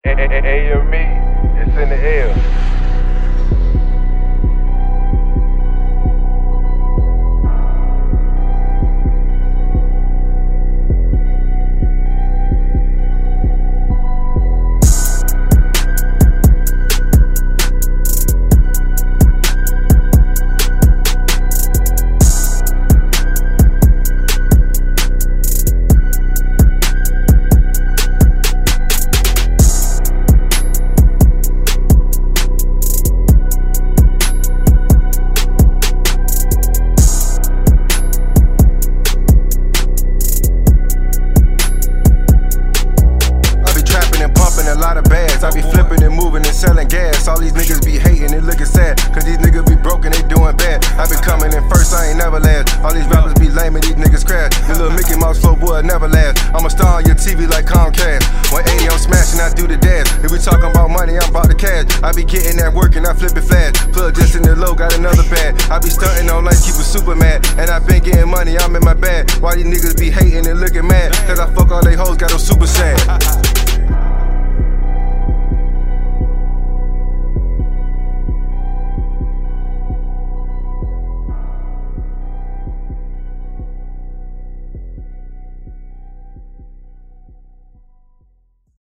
AME, it's in the air. A lot of bags, I be flipping and moving and selling gas. All these niggas be hating and looking sad, cause these niggas be broken, they doing bad. I been coming in first, I ain't never last. All these rappers be lame and these niggas crash. Your little Mickey Mouse flow boy never last. I'm a star on your TV like Comcast. 180 I'm smashing, I do the dash. If we talking about money, I'm about the cash. I be getting that work and I flip it fast. Plug just in the low, got another bag. I be stunting on like you was super mad. And I been getting money, I'm in my bag. Why these niggas be hating and looking mad? Cause I fuck all they hoes, got them super sad.